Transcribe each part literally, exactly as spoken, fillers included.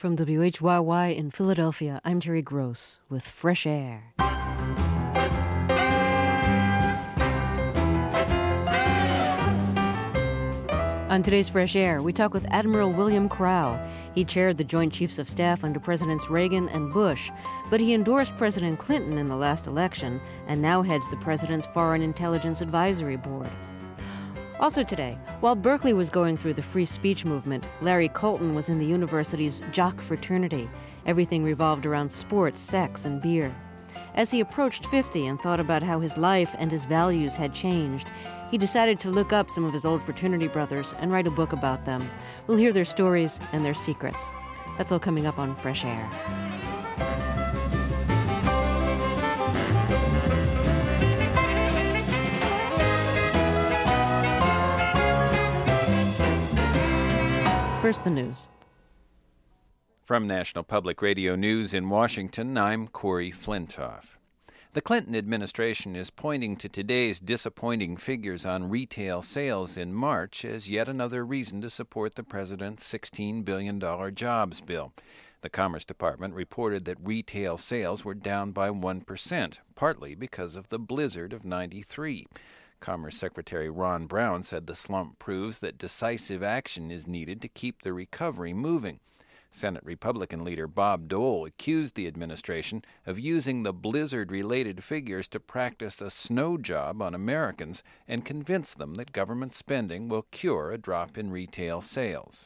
From W H Y Y in Philadelphia, I'm Terry Gross with Fresh Air. On today's Fresh Air, we talk with Admiral William Crowe. He chaired the Joint Chiefs of Staff under Presidents Reagan and Bush, but he endorsed President Clinton in the last election and now heads the President's Foreign Intelligence Advisory Board. Also today, while Berkeley was going through the free speech movement, Larry Colton was in the university's jock fraternity. Everything revolved around sports, sex, and beer. As he approached fifty and thought about how his life and his values had changed, he decided to look up some of his old fraternity brothers and write a book about them. We'll hear their stories and their secrets. That's all coming up on Fresh Air. First, the news. From National Public Radio News in Washington, I'm Corey Flintoff. The Clinton administration is pointing to today's disappointing figures on retail sales in March as yet another reason to support the president's sixteen billion dollars jobs bill. The Commerce Department reported that retail sales were down by one percent, partly because of the blizzard of ninety-three. Commerce Secretary Ron Brown said the slump proves that decisive action is needed to keep the recovery moving. Senate Republican leader Bob Dole accused the administration of using the blizzard-related figures to practice a snow job on Americans and convince them that government spending will cure a drop in retail sales.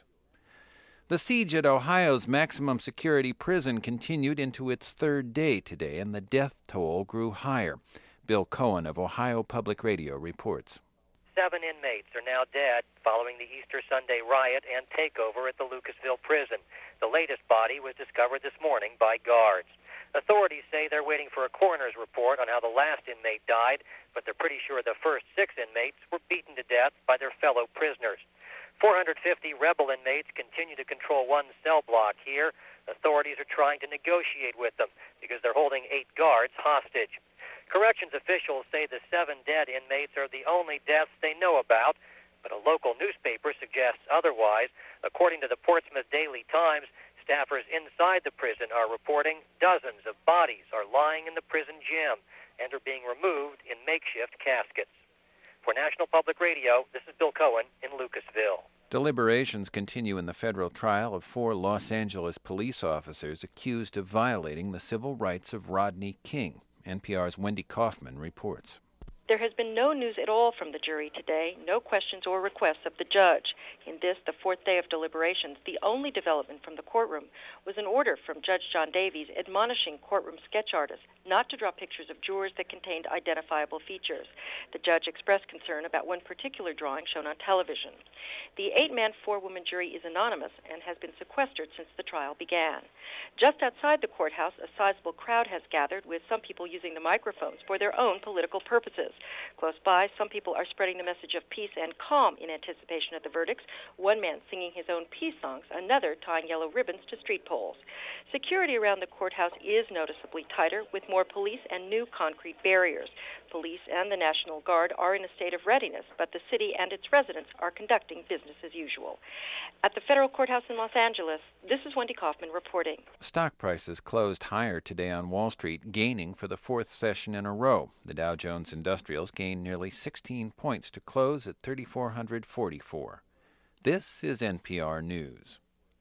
The siege at Ohio's maximum security prison continued into its third day today, and the death toll grew higher. Bill Cohen of Ohio Public Radio reports. Seven inmates are now dead following the Easter Sunday riot and takeover at the Lucasville prison. The latest body was discovered this morning by guards. Authorities say they're waiting for a coroner's report on how the last inmate died, but they're pretty sure the first six inmates were beaten to death by their fellow prisoners. four hundred fifty rebel inmates continue to control one cell block here. Authorities are trying to negotiate with them because they're holding eight guards hostage. Corrections officials say the seven dead inmates are the only deaths they know about, but a local newspaper suggests otherwise. According to the Portsmouth Daily Times, staffers inside the prison are reporting dozens of bodies are lying in the prison gym and are being removed in makeshift caskets. For National Public Radio, this is Bill Cohen in Lucasville. Deliberations continue in the federal trial of four Los Angeles police officers accused of violating the civil rights of Rodney King. N P R's Wendy Kaufman reports. There has been no news at all from the jury today, no questions or requests of the judge. In this, the fourth day of deliberations, the only development from the courtroom was an order from Judge John Davies admonishing courtroom sketch artists not to draw pictures of jurors that contained identifiable features. The judge expressed concern about one particular drawing shown on television. The eight-man, four-woman jury is anonymous and has been sequestered since the trial began. Just outside the courthouse, a sizable crowd has gathered, with some people using the microphones for their own political purposes. Close by, some people are spreading the message of peace and calm in anticipation of the verdicts, one man singing his own peace songs, another tying yellow ribbons to street poles. Security around the courthouse is noticeably tighter, with more police and new concrete barriers. Police and the National Guard are in a state of readiness, but the city and its residents are conducting business as usual. At the federal courthouse in Los Angeles, this is Wendy Kaufman reporting. Stock prices closed higher today on Wall Street, gaining for the fourth session in a row. The Dow Jones Industrials gained nearly sixteen points to close at three thousand four hundred forty-four. This is N P R News.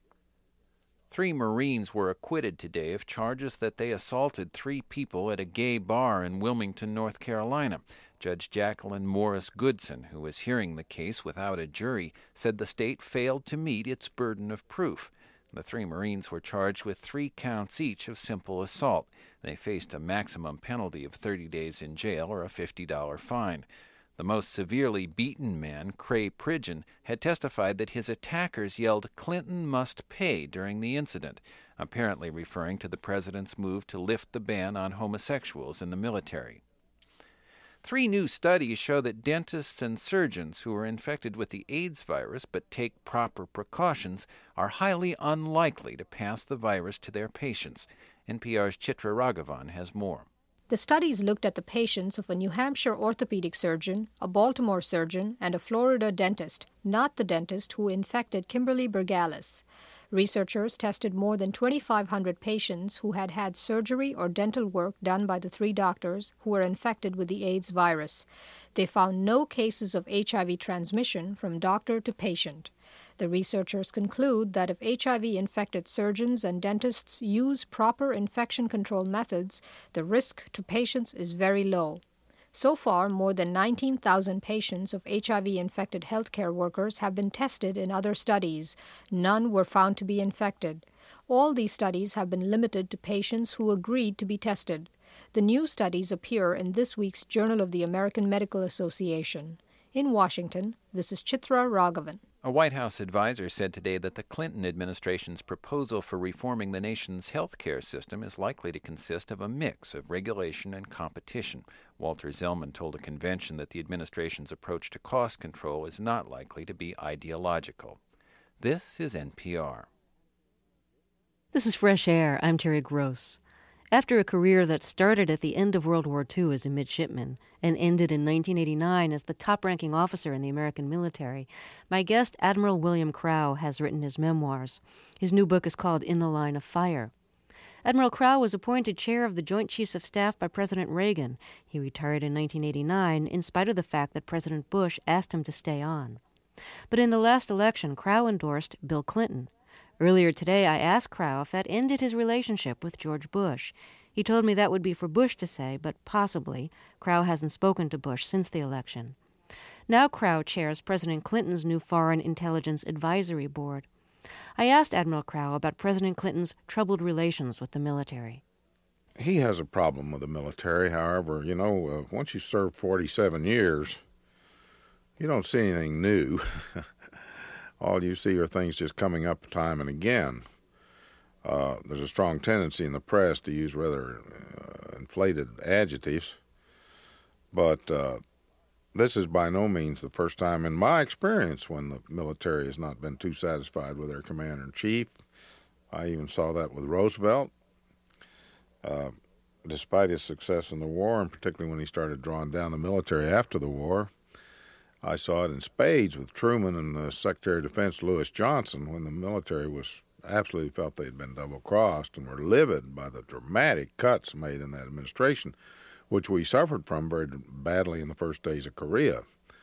Three Marines were acquitted today of charges that they assaulted three people at a gay bar in Wilmington, North Carolina. Judge Jacqueline Morris Goodson, who was hearing the case without a jury, said the state failed to meet its burden of proof. The three Marines were charged with three counts each of simple assault. They faced a maximum penalty of thirty days in jail or a fifty dollars fine. The most severely beaten man, Cray Pridgeon, had testified that his attackers yelled, "Clinton must pay," during the incident, apparently referring to the president's move to lift the ban on homosexuals in the military. Three new studies show that dentists and surgeons who are infected with the AIDS virus but take proper precautions are highly unlikely to pass the virus to their patients. N P R's Chitra Raghavan has more. The studies looked at the patients of a New Hampshire orthopedic surgeon, a Baltimore surgeon, and a Florida dentist, not the dentist who infected Kimberly Bergalis. Researchers tested more than twenty-five hundred patients who had had surgery or dental work done by the three doctors who were infected with the AIDS virus. They found no cases of H I V transmission from doctor to patient. The researchers conclude that if H I V-infected surgeons and dentists use proper infection control methods, the risk to patients is very low. So far, more than nineteen thousand patients of H I V-infected healthcare workers have been tested in other studies. None were found to be infected. All these studies have been limited to patients who agreed to be tested. The new studies appear in this week's Journal of the American Medical Association. In Washington, this is Chitra Raghavan. A White House advisor said today that the Clinton administration's proposal for reforming the nation's health care system is likely to consist of a mix of regulation and competition. Walter Zellman told a convention that the administration's approach to cost control is not likely to be ideological. This is N P R. This is Fresh Air. I'm Terry Gross. After a career that started at the end of World War Two as a midshipman and ended in nineteen eighty-nine as the top-ranking officer in the American military, my guest, Admiral William Crowe, has written his memoirs. His new book is called In the Line of Fire. Admiral Crowe was appointed chair of the Joint Chiefs of Staff by President Reagan. He retired in nineteen eighty-nine in spite of the fact that President Bush asked him to stay on. But in the last election, Crowe endorsed Bill Clinton. Earlier today, I asked Crowe if that ended his relationship with George Bush. He told me that would be for Bush to say, but possibly. Crowe hasn't spoken to Bush since the election. Now Crowe chairs President Clinton's new Foreign Intelligence Advisory Board. I asked Admiral Crowe about President Clinton's troubled relations with the military. He has a problem with the military, however. You know, uh, once you serve forty-seven years, you don't see anything new. All you see are things just coming up time and again. Uh, there's a strong tendency in the press to use rather uh, inflated adjectives, but uh, this is by no means the first time in my experience when the military has not been too satisfied with their commander-in-chief. I even saw that with Roosevelt. Uh, despite his success in the war, and particularly when he started drawing down the military after the war, I saw it in spades with Truman and the Secretary of Defense Lewis Johnson when the military was absolutely felt they had been double-crossed and were livid by the dramatic cuts made in that administration, which we suffered from very badly in the first days of Korea.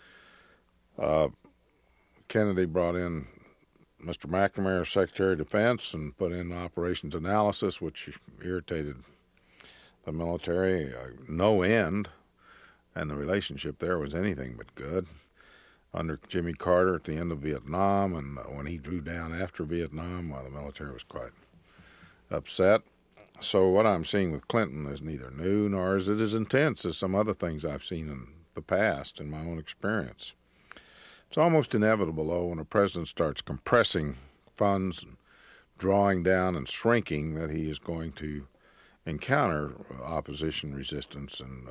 Uh, Kennedy brought in Mister McNamara, Secretary of Defense, and put in operations analysis, which irritated the military uh, no end, and the relationship there was anything but good. Under Jimmy Carter at the end of Vietnam, and when he drew down after Vietnam, well, the military was quite upset. So what I'm seeing with Clinton is neither new nor is it as intense as some other things I've seen in the past in my own experience. It's almost inevitable, though, when a president starts compressing funds, and drawing down and shrinking, that he is going to encounter opposition, resistance, and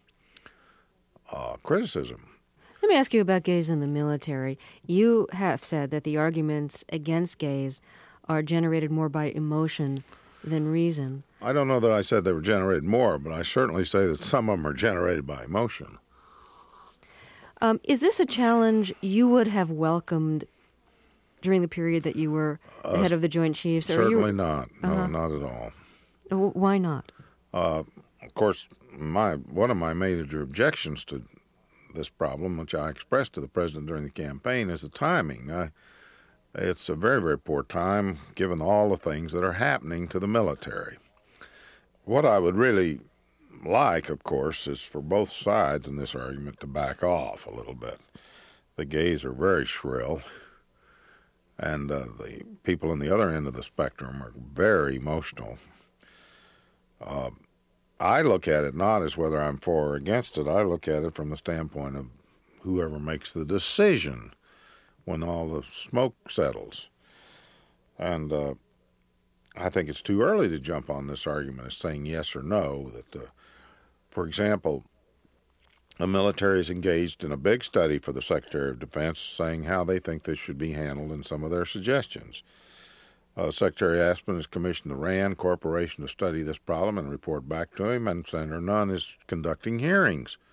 uh, uh, criticism. Let me ask you about gays in the military. You have said that the arguments against gays are generated more by emotion than reason. I don't know that I said they were generated more, but I certainly say that some of them are generated by emotion. Um, is this a challenge you would have welcomed during the period that you were the uh, head of the Joint Chiefs? Certainly or you were... not. No, uh-huh. not at all. Why not? Uh, of course, my one of my major objections to this problem, which I expressed to the president during the campaign, is the timing. I, it's a very, very poor time, given all the things that are happening to the military. What I would really like, of course, is for both sides in this argument to back off a little bit. The gays are very shrill, and uh, the people on the other end of the spectrum are very emotional. Uh, I look at it not as whether I'm for or against it. I look at it from the standpoint of whoever makes the decision when all the smoke settles. And uh, I think it's too early to jump on this argument as saying yes or no. That, uh, for example, the military is engaged in a big study for the Secretary of Defense saying how they think this should be handled and some of their suggestions. Uh, Secretary Aspen has commissioned the RAND Corporation to study this problem and report back to him, and Senator Nunn is conducting hearings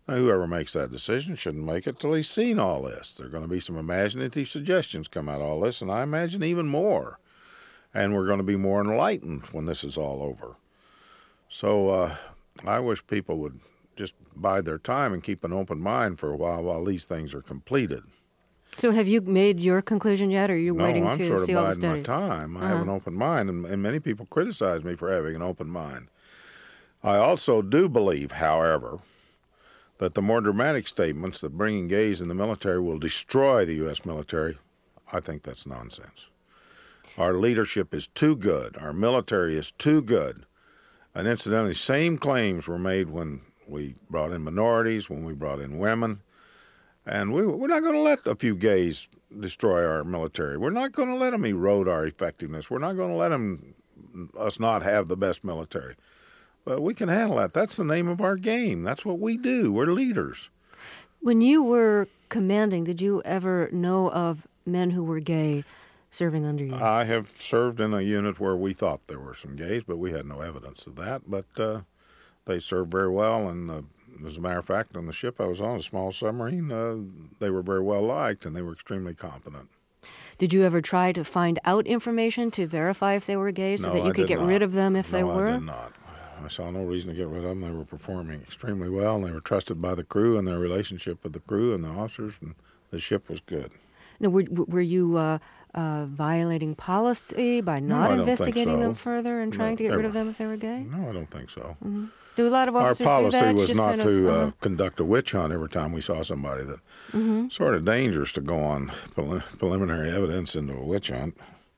Now, whoever makes that decision shouldn't make it till he's seen all this. There are going to be some imaginative suggestions come out of all this, and I imagine even more. And we're going to be more enlightened when this is all over. So uh, I wish people would just bide their time and keep an open mind for a while while these things are completed. So have you made your conclusion yet, or are you no, waiting I'm to sort see of all the biding studies? my time. I uh-huh. have an open mind, and, and many people criticize me for having an open mind. I also do believe, however, that the more dramatic statements that bringing gays in the military will destroy the U S military, I think that's nonsense. Our leadership is too good. Our military is too good. And incidentally, same claims were made when we brought in minorities, when we brought in women. And we, we're not going to let a few gays destroy our military. We're not going to let them erode our effectiveness. We're not going to let them, us not have the best military. But we can handle that. That's the name of our game. That's what we do. We're leaders. When you were commanding, did you ever know of men who were gay serving under you? I have served in a unit where we thought there were some gays, but we had no evidence of that. But uh, they served very well, and uh, as a matter of fact, on the ship I was on, a small submarine, uh, they were very well liked, and they were extremely competent. Did you ever try to find out information to verify if they were gay so no, that you I could did get not. rid of them if no, they were? I did not. I saw no reason to get rid of them. They were performing extremely well, and they were trusted by the crew, and their relationship with the crew and the officers and the ship was good. Now, were, were you uh, uh, violating policy by not no, I investigating don't think so. them further and trying No, to get they rid of were, them if they were gay? No, I don't think so. Mm-hmm. Do a lot of Our officers policy do that? was Just not kind to of, uh, uh, conduct a witch hunt every time we saw somebody. That mm-hmm. sort of dangerous to go on prelim- preliminary evidence into a witch hunt.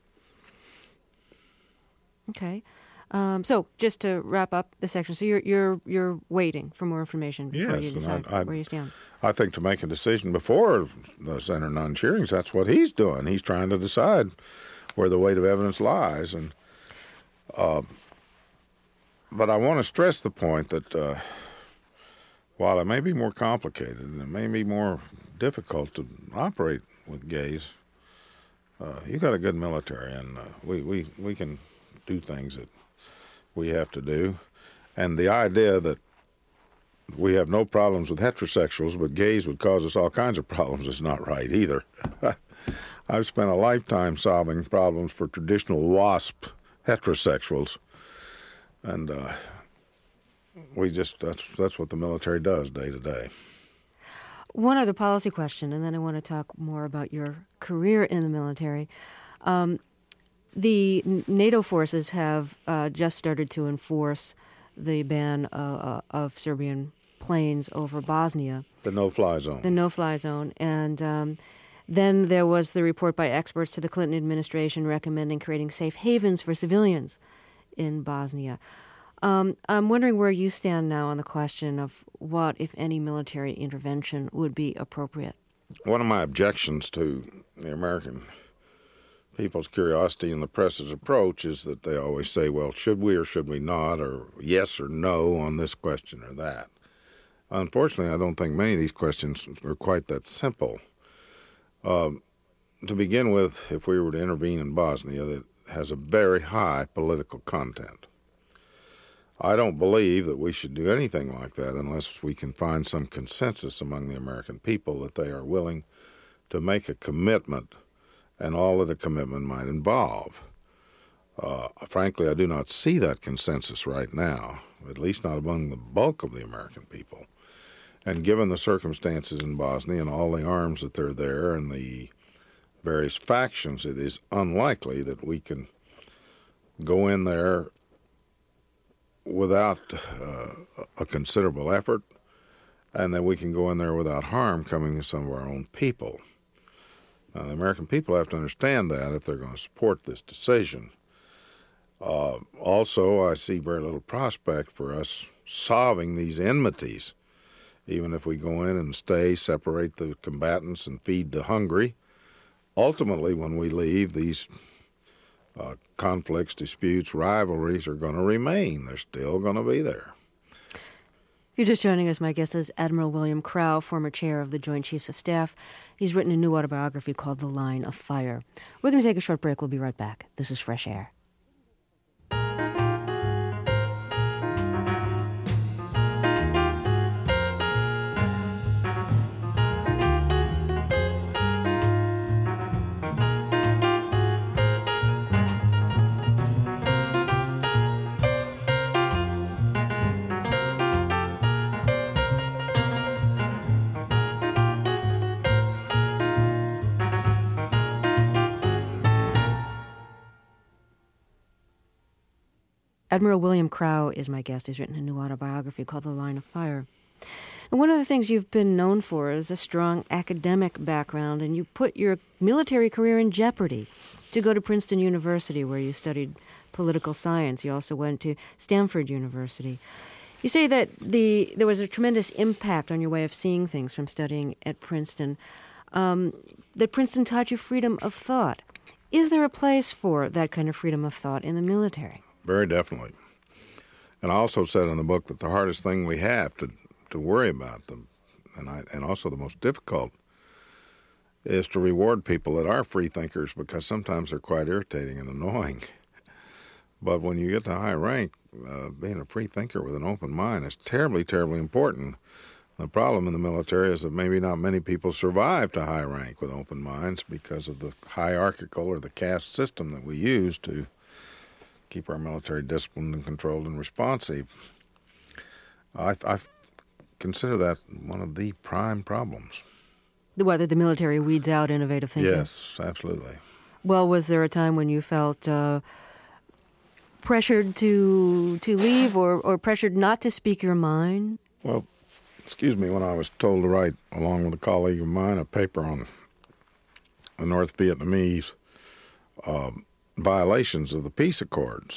Okay. Um, so just to wrap up the section, so you're you're you're waiting for more information before Yes, you and decide I- I- where you stand. I think to make a decision before the Senator Nunn hearings, that's what he's doing. He's trying to decide where the weight of evidence lies. And uh, but I want to stress the point that uh, while it may be more complicated and it may be more difficult to operate with gays, uh, you got a good military, and uh, we, we, we can do things that we have to do. And the idea that we have no problems with heterosexuals, but gays would cause us all kinds of problems is not right either. I've spent a lifetime solving problems for traditional WASP heterosexuals, and uh, we just that's that's what the military does day to day. One other policy question, and then I want to talk more about your career in the military. Um, the NATO forces have uh, just started to enforce the ban uh, of Serbian planes over Bosnia. The no-fly zone. The no-fly zone. And um, then there was the report by experts to the Clinton administration recommending creating safe havens for civilians in Bosnia. Um, I'm wondering where you stand now on the question of what, if any, military intervention would be appropriate. One of my objections to the American people's curiosity and the press's approach is that they always say, well, should we or should we not, or yes or no on this question or that. Unfortunately, I don't think many of these questions are quite that simple. Uh, to begin with, if we were to intervene in Bosnia, that has a very high political content. I don't believe that we should do anything like that unless we can find some consensus among the American people that they are willing to make a commitment and all that a commitment might involve. Uh, frankly, I do not see that consensus right now, at least not among the bulk of the American people. And given the circumstances in Bosnia and all the arms that are there and the various factions, it is unlikely that we can go in there without uh, a considerable effort, and that we can go in there without harm coming to some of our own people. Now, the American people have to understand that if they're going to support this decision. Uh, also, I see very little prospect for us solving these enmities, even if we go in and stay, separate the combatants, and feed the hungry. Ultimately, when we leave, these uh, conflicts, disputes, rivalries are going to remain. They're still going to be there. If you're just joining us, my guest is Admiral William Crowe, former chair of the Joint Chiefs of Staff. He's written a new autobiography called The Line of Fire. We're going to take a short break. We'll be right back. This is Fresh Air. Admiral William Crowe is my guest. He's written a new autobiography called The Line of Fire. And one of the things you've been known for is a strong academic background, and you put your military career in jeopardy to go to Princeton University, where you studied political science. You also went to Stanford University. You say that the there was a tremendous impact on your way of seeing things from studying at Princeton, um, that Princeton taught you freedom of thought. Is there a place for that kind of freedom of thought in the military? Very definitely. And I also said in the book that the hardest thing we have to, to worry about, them, and, I, and also the most difficult, is to reward people that are free thinkers, because sometimes they're quite irritating and annoying. But when you get to high rank, uh, being a free thinker with an open mind is terribly, terribly important. The problem in the military is that maybe not many people survive to high rank with open minds because of the hierarchical or the caste system that we use to keep our military disciplined and controlled and responsive. I, I consider that one of the prime problems. Whether the military weeds out innovative thinking? Yes, absolutely. Well, was there a time when you felt uh, pressured to to leave or, or pressured not to speak your mind? Well, excuse me, when I was told to write, along with a colleague of mine, a paper on the North Vietnamese uh, violations of the peace accords.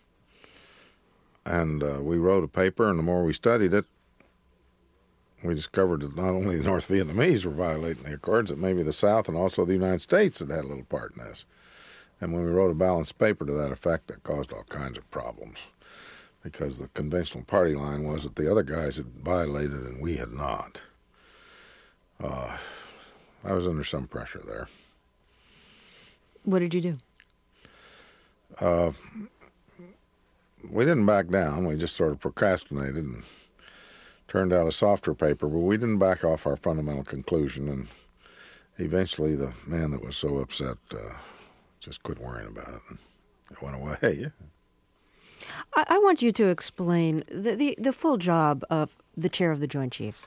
And uh, we wrote a paper, and the more we studied it, we discovered that not only the North Vietnamese were violating the accords, that maybe the South and also the United States had had a little part in this. And when we wrote a balanced paper to that effect, that caused all kinds of problems, because the conventional party line was that the other guys had violated and we had not. Uh, I was under some pressure there. What did you do? Uh, we didn't back down. We just sort of procrastinated and turned out a softer paper, but we didn't back off our fundamental conclusion, and eventually the man that was so upset uh, just quit worrying about it, and it went away. Yeah. I, I want you to explain the, the, the full job of the chair of the Joint Chiefs.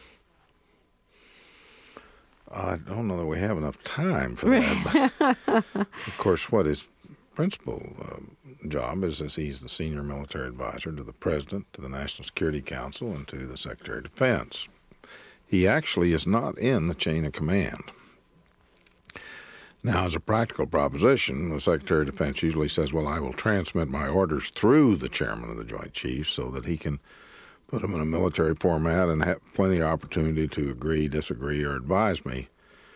I don't know that we have enough time for that, but of course what his principal uh, job is is he's the senior military advisor to the President, to the National Security Council, and to the Secretary of Defense. He actually is not in the chain of command. Now, as a practical proposition, the Secretary of Defense usually says, well, I will transmit my orders through the chairman of the Joint Chiefs so that he can put them in a military format and have plenty of opportunity to agree, disagree, or advise me.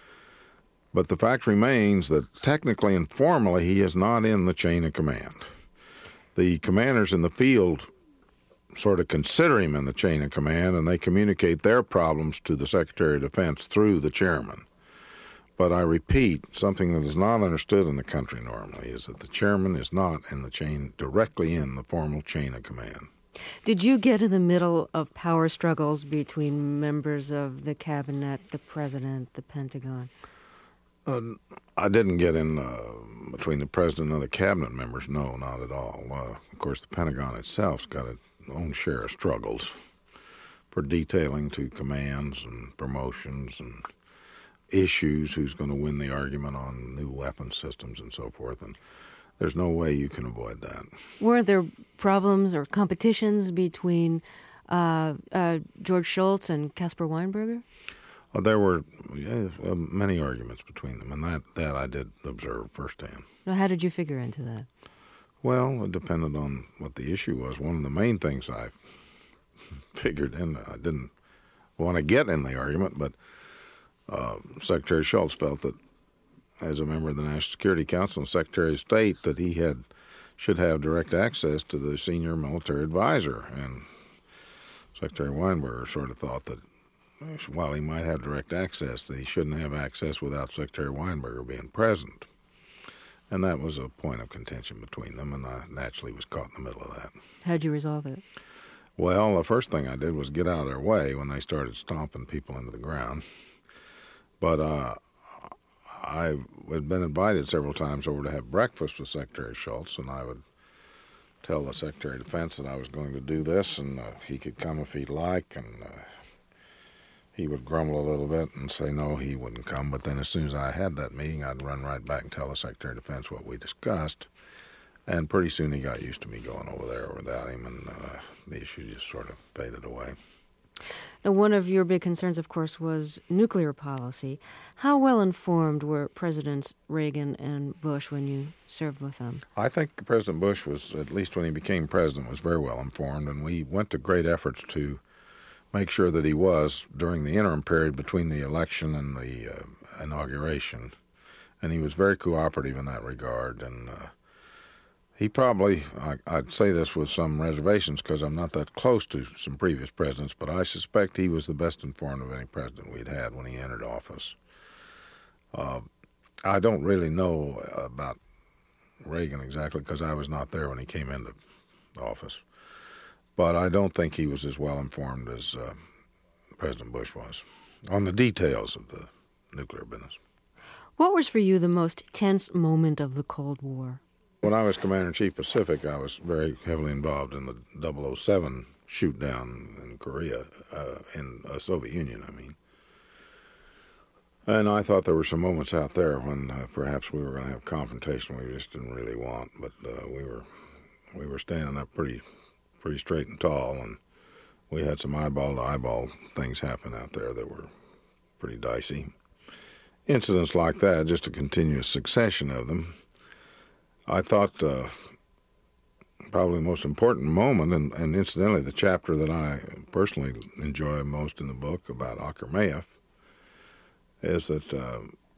But the fact remains that technically and formally he is not in the chain of command. The commanders in the field sort of consider him in the chain of command, and they communicate their problems to the Secretary of Defense through the chairman. But I repeat, something that is not understood in the country normally is that the chairman is not in the chain, directly in the formal chain of command. Did you get in the middle of power struggles between members of the cabinet, the president, the Pentagon? Uh, I didn't get in uh, between the president and the cabinet members, no, not at all. Uh, of course, the Pentagon itself's got its own share of struggles for detailing to commands and promotions and issues, who's going to win the argument on new weapon systems and so forth, and there's no way you can avoid that. Were there problems or competitions between uh, uh, George Shultz and Caspar Weinberger? Well, there were yeah, uh, many arguments between them, and that, that I did observe firsthand. Now, how did you figure into that? Well, it depended on what the issue was. One of the main things I figured, and I didn't want to get in the argument, but uh, Secretary Shultz felt that as a member of the National Security Council and Secretary of State that he had should have direct access to the senior military advisor. And Secretary Weinberger sort of thought that while he might have direct access, that he shouldn't have access without Secretary Weinberger being present. And that was a point of contention between them, and I naturally was caught in the middle of that. How'd you resolve it? Well, the first thing I did was get out of their way when they started stomping people into the ground. But uh, I had been invited several times over to have breakfast with Secretary Shultz, and I would tell the Secretary of Defense that I was going to do this, and uh, he could come if he'd like, and uh, he would grumble a little bit and say no, he wouldn't come. But then as soon as I had that meeting, I'd run right back and tell the Secretary of Defense what we discussed. And pretty soon he got used to me going over there without him, and uh, the issue just sort of faded away. Now, one of your big concerns, of course, was nuclear policy. How well informed were Presidents Reagan and Bush when you served with them? I think President Bush was, at least when he became president, was very well informed, and we went to great efforts to make sure that he was during the interim period between the election and the uh, inauguration. And he was very cooperative in that regard, and uh, he probably, I, I'd say this with some reservations because I'm not that close to some previous presidents, but I suspect he was the best informed of any president we'd had when he entered office. Uh, I don't really know about Reagan exactly because I was not there when he came into office, but I don't think he was as well informed as uh, President Bush was on the details of the nuclear business. What was for you the most tense moment of the Cold War? When I was Commander-in-Chief Pacific, I was very heavily involved in the double oh seven shoot-down in Korea, uh, in the uh, Soviet Union, I mean. And I thought there were some moments out there when uh, perhaps we were going to have confrontation we just didn't really want, but uh, we were we were standing up pretty pretty straight and tall, and we had some eyeball-to-eyeball things happen out there that were pretty dicey. Incidents like that, just a continuous succession of them. I thought uh, probably the most important moment, and, and incidentally the chapter that I personally enjoy most in the book about Akhmeriev, is that uh,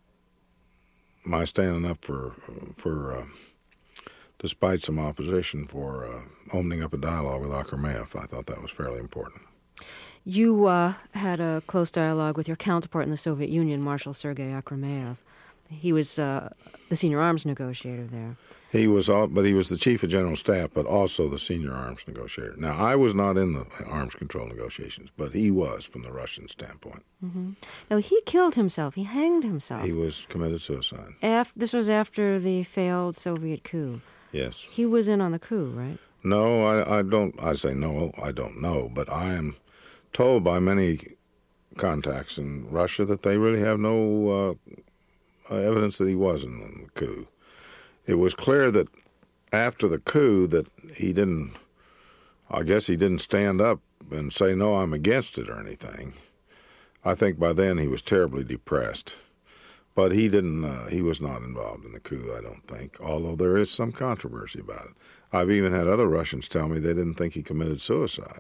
my standing up for, for uh, despite some opposition, for uh, opening up a dialogue with Akhmeriev. I thought that was fairly important. You uh, had a close dialogue with your counterpart in the Soviet Union, Marshal Sergei Akhmeriev. He was uh, the senior arms negotiator there. He was, all, but he was the chief of general staff, but also the senior arms negotiator. Now, I was not in the arms control negotiations, but he was from the Russian standpoint. Mm-hmm. Now, he killed himself. He hanged himself. He was committed suicide. Af- this was after the failed Soviet coup. Yes. He was in on the coup, right? No, I, I don't. I say no, I don't know, but I am told by many contacts in Russia that they really have no uh, evidence that he wasn't in the coup. It was clear that after the coup that he didn't, I guess he didn't stand up and say, no, I'm against it or anything. I think by then he was terribly depressed. But he didn't, uh, he was not involved in the coup, I don't think, although there is some controversy about it. I've even had other Russians tell me they didn't think he committed suicide.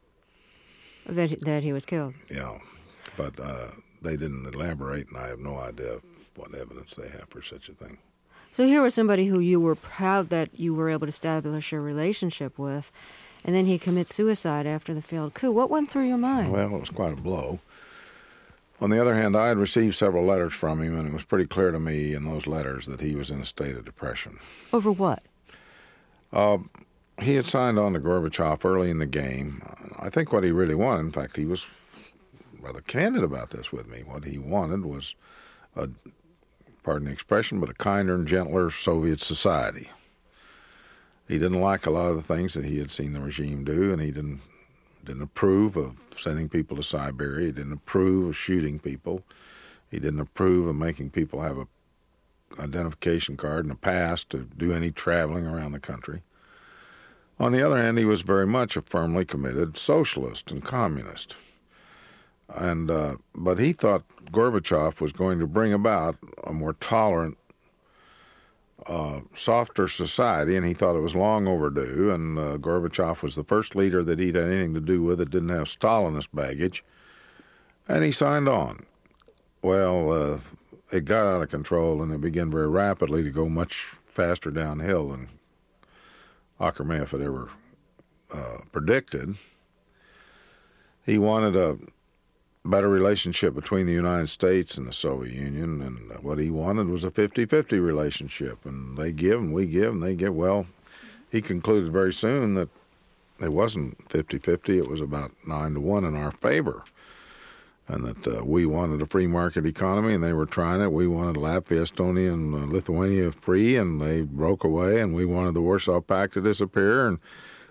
That, that he was killed? Yeah, but uh, they didn't elaborate, and I have no idea what evidence they have for such a thing. So here was somebody who you were proud that you were able to establish a relationship with, and then he commits suicide after the failed coup. What went through your mind? Well, it was quite a blow. On the other hand, I had received several letters from him, and it was pretty clear to me in those letters that he was in a state of depression. Over what? Uh, he had signed on to Gorbachev early in the game. I think what he really wanted, in fact, he was rather candid about this with me. What he wanted was a, pardon the expression, but a kinder and gentler Soviet society. He didn't like a lot of the things that he had seen the regime do, and he didn't didn't approve of sending people to Siberia. He didn't approve of shooting people. He didn't approve of making people have a identification card and a pass to do any traveling around the country. On the other hand, he was very much a firmly committed socialist and communist. And uh, but he thought Gorbachev was going to bring about a more tolerant, uh, softer society, and he thought it was long overdue. And uh, Gorbachev was the first leader that he'd had anything to do with that didn't have Stalinist baggage, and he signed on. Well, uh, it got out of control, and it began very rapidly to go much faster downhill than Akhmeriev had ever uh, predicted. He wanted a better relationship between the United States and the Soviet Union, and what he wanted was a fifty-fifty relationship, and they give and we give and they give. Well, he concluded very soon that it wasn't fifty-fifty, it was about nine to one in our favor, and that uh, we wanted a free market economy, and they were trying it. We wanted Latvia, Estonia, and uh, Lithuania free, and they broke away, and we wanted the Warsaw Pact to disappear, and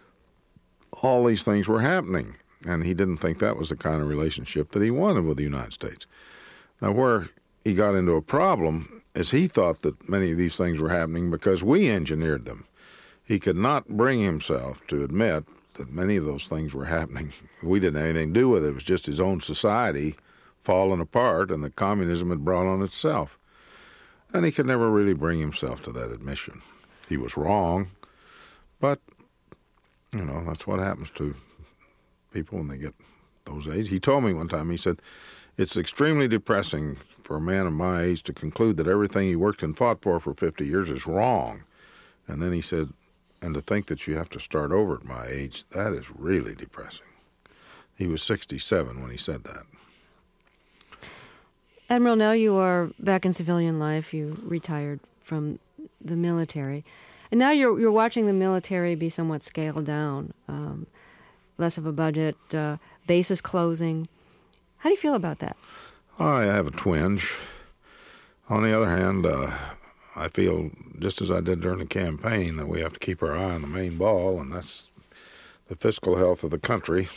all these things were happening. And he didn't think that was the kind of relationship that he wanted with the United States. Now, where he got into a problem is he thought that many of these things were happening because we engineered them. he could not bring himself to admit that many of those things were happening. We didn't have anything to do with it. It was just his own society falling apart and that communism had brought on itself. And he could never really bring himself to that admission. He was wrong, but, you know, that's what happens to people when they get those age. He told me one time, he said, it's extremely depressing for a man of my age to conclude that everything he worked and fought for for fifty years is wrong. And then he said, and to think that you have to start over at my age, that is really depressing. He was sixty-seven when he said that. Admiral, now you are back in civilian life. You retired from the military. And now you're you're watching the military be somewhat scaled down, um, less of a budget, uh, bases closing. How do you feel about that? I have a twinge. On the other hand, uh, I feel, just as I did during the campaign, that we have to keep our eye on the main ball, and that's the fiscal health of the country,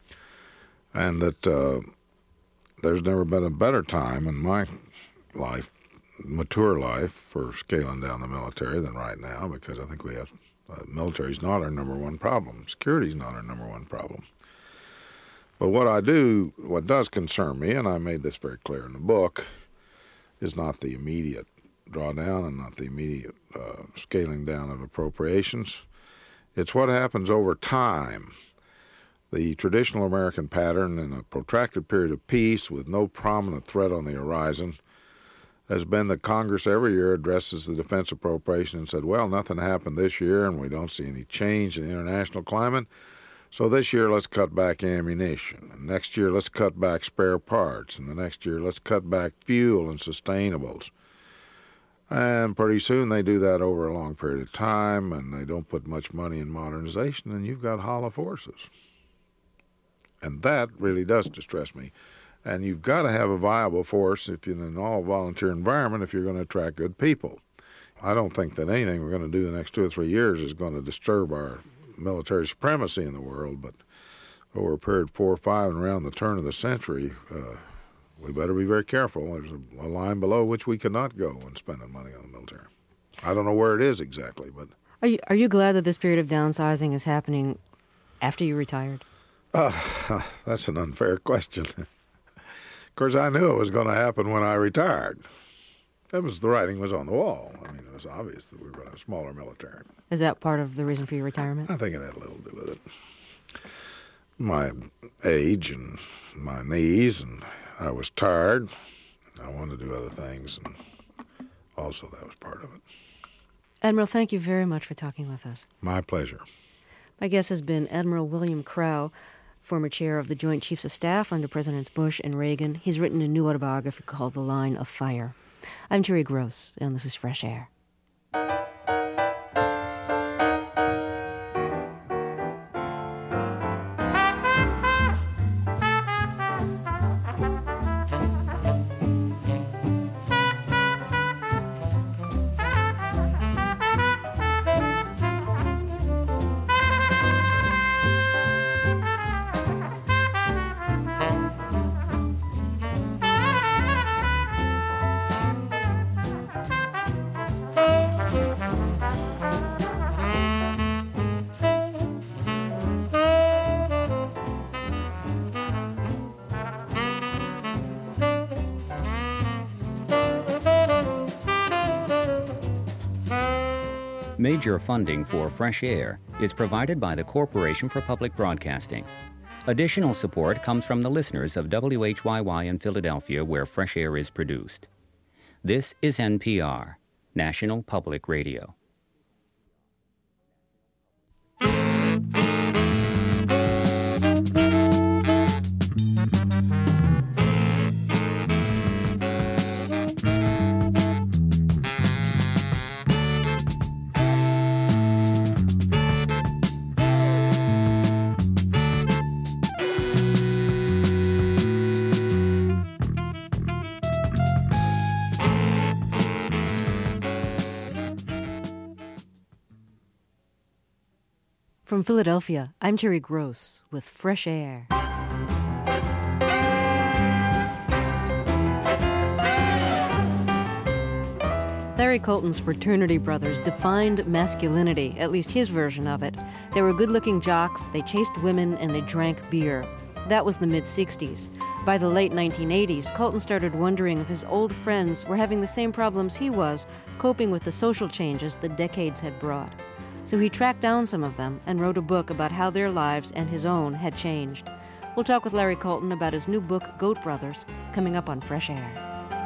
and that uh, there's never been a better time in my life, mature life, for scaling down the military than right now, because I think we have, uh, military's not our number one problem. Security's not our number one problem. But what I do, what does concern me, and I made this very clear in the book, is not the immediate drawdown and not the immediate uh, scaling down of appropriations. It's what happens over time. The traditional American pattern in a protracted period of peace with no prominent threat on the horizon has been that Congress every year addresses the defense appropriation and said, well, nothing happened this year and we don't see any change in the international climate, so this year let's cut back ammunition, and next year let's cut back spare parts, and the next year let's cut back fuel and sustainables. And pretty soon they do that over a long period of time, and they don't put much money in modernization, and you've got hollow forces. And that really does distress me. And you've got to have a viable force if you're in an all-volunteer environment if you're going to attract good people. I don't think that anything we're going to do the next two or three years is going to disturb our military supremacy in the world, but over a period four or five and around the turn of the century, uh, we better be very careful. There's a, a line below which we cannot go when spending money on the military. I don't know where it is exactly, but... Are you, are you glad that this period of downsizing is happening after you retired? Uh, that's an unfair question. Of course, I knew it was going to happen when I retired. That was, the writing was on the wall. I mean, it was obvious that we were going to have a smaller military. Is that part of the reason for your retirement? I think it had a little to do with it. My age and my knees, and I was tired. I wanted to do other things, and also that was part of it. Admiral, thank you very much for talking with us. My pleasure. My guest has been Admiral William Crowe, former chair of the Joint Chiefs of Staff under Presidents Bush and Reagan. He's written a new autobiography called The Line of Fire. I'm Terry Gross, and this is Fresh Air. Major funding for Fresh Air is provided by the Corporation for Public Broadcasting. Additional support comes from the listeners of W H Y Y in Philadelphia, where Fresh Air is produced. This is N P R, National Public Radio. From Philadelphia, I'm Terry Gross with Fresh Air. Larry Colton's fraternity brothers defined masculinity, at least his version of it. They were good-looking jocks, they chased women, and they drank beer. That was the mid-sixties. By the late nineteen eighties, Colton started wondering if his old friends were having the same problems he was, coping with the social changes the decades had brought. So he tracked down some of them and wrote a book about how their lives and his own had changed. We'll talk with Larry Colton about his new book, Goat Brothers, coming up on Fresh Air.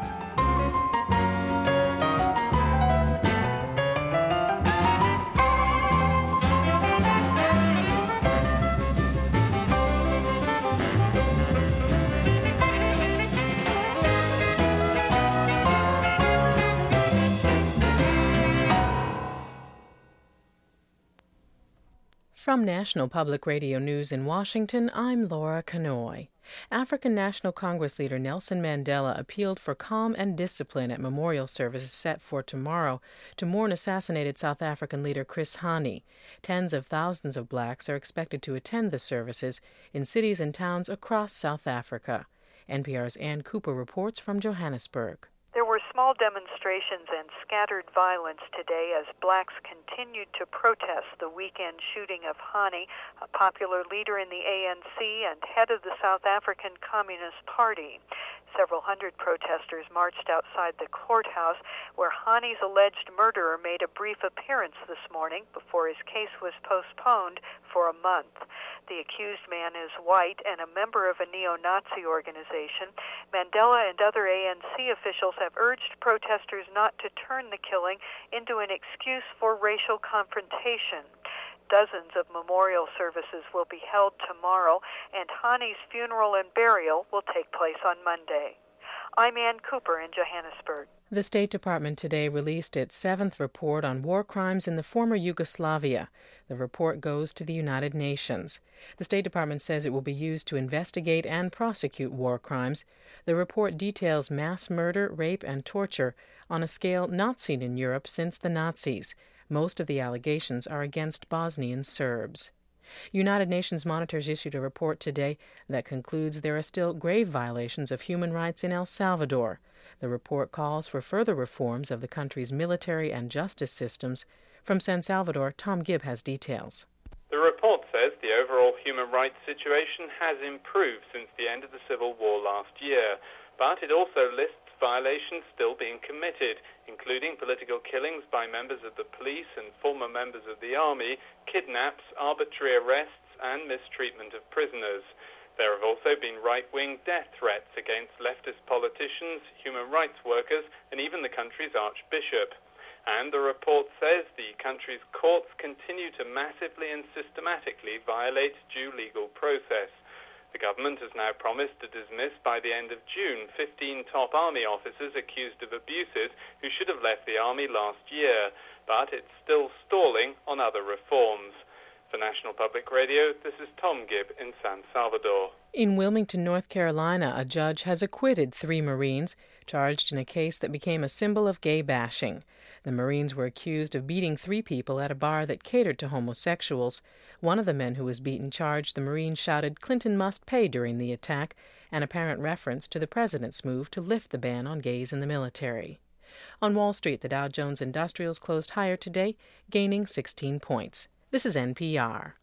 From National Public Radio News in Washington, I'm Laura Canoy. African National Congress leader Nelson Mandela appealed for calm and discipline at memorial services set for tomorrow to mourn assassinated South African leader Chris Hani. Tens of thousands of blacks are expected to attend the services in cities and towns across South Africa. N P R's Ann Cooper reports from Johannesburg. There were small demonstrations and scattered violence today as blacks continued to protest the weekend shooting of Hani, a popular leader in the A N C and head of the South African Communist Party. Several hundred protesters marched outside the courthouse where Hani's alleged murderer made a brief appearance this morning before his case was postponed for a month. The accused man is white and a member of a neo-Nazi organization. Mandela and other A N C officials have urged protesters not to turn the killing into an excuse for racial confrontation. Dozens of memorial services will be held tomorrow, and Hani's funeral and burial will take place on Monday. I'm Ann Cooper in Johannesburg. The State Department today released its seventh report on war crimes in the former Yugoslavia. The report goes to the United Nations. The State Department says it will be used to investigate and prosecute war crimes. The report details mass murder, rape, and torture on a scale not seen in Europe since the Nazis. Most of the allegations are against Bosnian Serbs. United Nations monitors issued a report today that concludes there are still grave violations of human rights in El Salvador. The report calls for further reforms of the country's military and justice systems. From San Salvador, Tom Gibb has details. The report says the overall human rights situation has improved since the end of the civil war last year, but it also lists violations still being committed, including political killings by members of the police and former members of the army, kidnaps, arbitrary arrests, and mistreatment of prisoners. There have also been right-wing death threats against leftist politicians, human rights workers, and even the country's archbishop. And the report says the country's courts continue to massively and systematically violate due legal process. The government has now promised to dismiss by the end of June fifteen top army officers accused of abuses who should have left the army last year, but it's still stalling on other reforms. For National Public Radio, this is Tom Gibb in San Salvador. In Wilmington, North Carolina, a judge has acquitted three Marines charged in a case that became a symbol of gay bashing. The Marines were accused of beating three people at a bar that catered to homosexuals. One of the men who was beaten charged the Marines shouted, "Clinton must pay," during the attack, an apparent reference to the president's move to lift the ban on gays in the military. On Wall Street, the Dow Jones Industrials closed higher today, gaining sixteen points. This is N P R.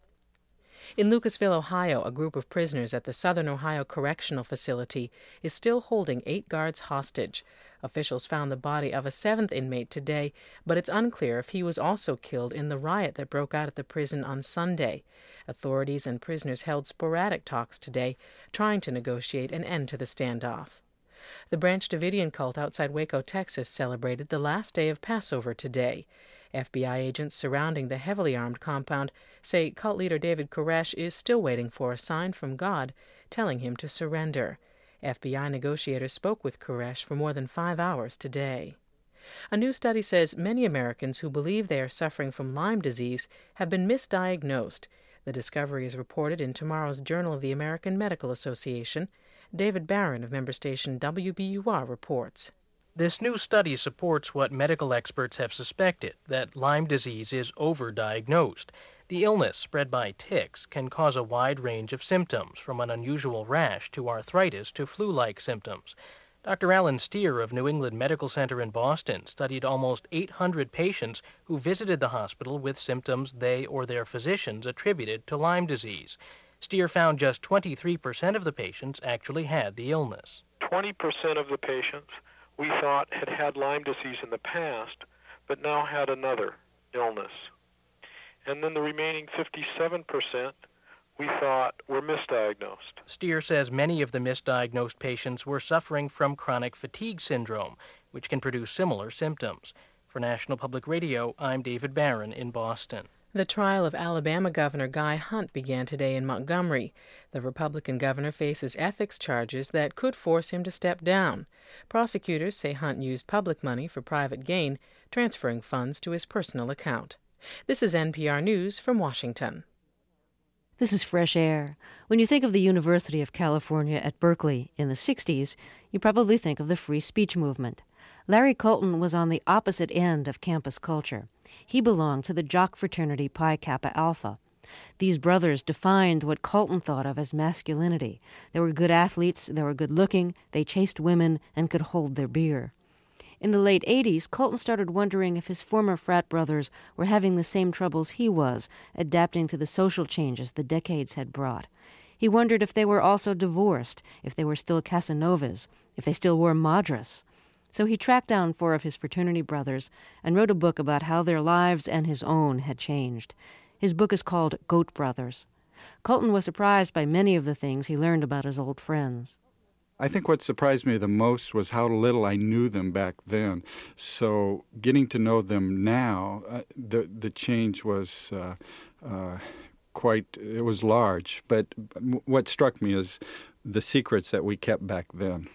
In Lucasville, Ohio, a group of prisoners at the Southern Ohio Correctional Facility is still holding eight guards hostage. Officials found the body of a seventh inmate today, but it's unclear if he was also killed in the riot that broke out at the prison on Sunday. Authorities and prisoners held sporadic talks today, trying to negotiate an end to the standoff. The Branch Davidian cult outside Waco, Texas, celebrated the last day of Passover today. F B I agents surrounding the heavily armed compound say cult leader David Koresh is still waiting for a sign from God telling him to surrender. F B I negotiators spoke with Koresh for more than five hours today. A new study says many Americans who believe they are suffering from Lyme disease have been misdiagnosed. The discovery is reported in tomorrow's Journal of the American Medical Association. David Barron of member station W B U R reports. This new study supports what medical experts have suspected, that Lyme disease is overdiagnosed. The illness, spread by ticks, can cause a wide range of symptoms, from an unusual rash to arthritis to flu-like symptoms. Doctor Alan Steer of New England Medical Center in Boston studied almost eight hundred patients who visited the hospital with symptoms they or their physicians attributed to Lyme disease. Steer found just twenty-three percent of the patients actually had the illness. twenty percent of the patients we thought had had Lyme disease in the past, but now had another illness. And then the remaining fifty-seven percent we thought were misdiagnosed. Steer says many of the misdiagnosed patients were suffering from chronic fatigue syndrome, which can produce similar symptoms. For National Public Radio, I'm David Barron in Boston. The trial of Alabama Governor Guy Hunt began today in Montgomery. The Republican governor faces ethics charges that could force him to step down. Prosecutors say Hunt used public money for private gain, transferring funds to his personal account. This is N P R News from Washington. This is Fresh Air. When you think of the University of California at Berkeley in the sixties, you probably think of the free speech movement. Larry Colton was on the opposite end of campus culture. He belonged to the jock fraternity Pi Kappa Alpha. These brothers defined what Colton thought of as masculinity. They were good athletes, they were good-looking, they chased women, and could hold their beer. In the late eighties, Colton started wondering if his former frat brothers were having the same troubles he was, adapting to the social changes the decades had brought. He wondered if they were also divorced, if they were still Casanovas, if they still wore Madras. So he tracked down four of his fraternity brothers and wrote a book about how their lives and his own had changed. His book is called Goat Brothers. Colton was surprised by many of the things he learned about his old friends. I think what surprised me the most was how little I knew them back then. So getting to know them now, uh, the the change was uh, uh, quite, it was large. But what struck me is the secrets that we kept back then.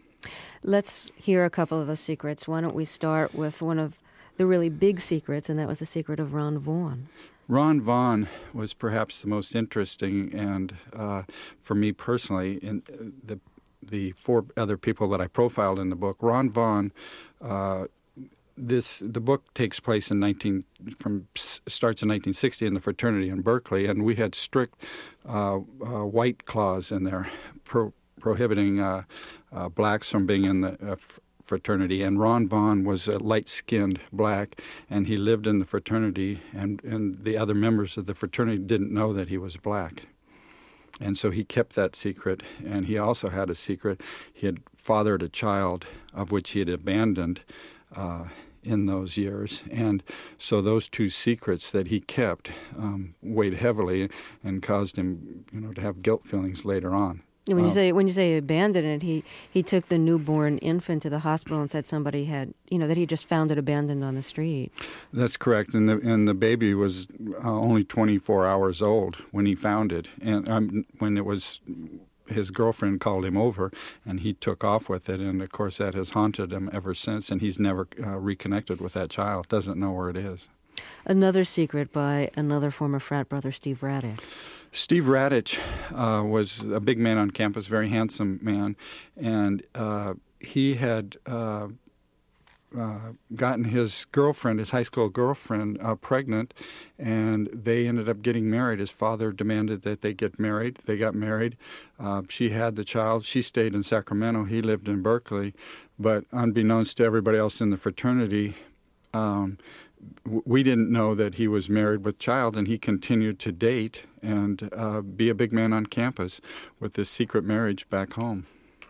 Let's hear a couple of those secrets. Why don't we start with one of the really big secrets, and that was the secret of Ron Vaughn. Ron Vaughn was perhaps the most interesting, and uh, for me personally, in the the four other people that I profiled in the book. Ron Vaughn, uh, this the book takes place in nineteen from starts in nineteen sixty in the fraternity in Berkeley, and we had strict uh, uh, white clause in there pro- prohibiting uh, uh, blacks from being in the uh, fraternity. And Ron Vaughn was a light-skinned black, and he lived in the fraternity, and, and the other members of the fraternity didn't know that he was black. And so he kept that secret, and he also had a secret. He had fathered a child of which he had abandoned uh, in those years. And so those two secrets that he kept um, weighed heavily and caused him, you know, to have guilt feelings later on. When you uh, say when you say abandoned it, he, he took the newborn infant to the hospital and said somebody had, you know, that he just found it abandoned on the street. That's correct, and the and the baby was uh, only twenty-four hours old when he found it, and um, when it was, his girlfriend called him over, and he took off with it, and of course that has haunted him ever since, and he's never uh, reconnected with that child, doesn't know where it is. Another secret by another former frat brother, Steve Radich. Steve Radich uh, was a big man on campus, very handsome man, and uh, he had uh, uh, gotten his girlfriend, his high school girlfriend, uh, pregnant, and they ended up getting married. His father demanded that they get married. They got married. Uh, she had the child. She stayed in Sacramento. He lived in Berkeley, but unbeknownst to everybody else in the fraternity, um, we didn't know that he was married with child, and he continued to date and uh, be a big man on campus with this secret marriage back home.